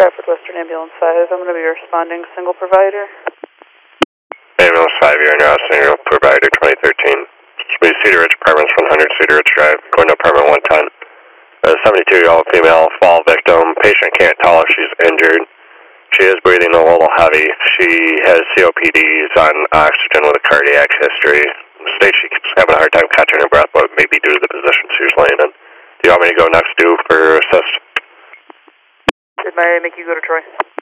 Stratford Western Ambulance 5. I'm going to be responding single provider. Ambulance 5, you're now single provider 2013. Please Cedar Ridge Apartments, 100 Cedar Ridge Drive, going to apartment 110. A 72-year-old female fall victim. Patient can't tell if she's injured. She is breathing a little heavy. She has COPDs on oxygen with a cardiac history. States she keeps having a hard time catching her breath, but maybe due to the position she's laying in. Do you want me to go next due for assist? Did Mary make you go to Troy?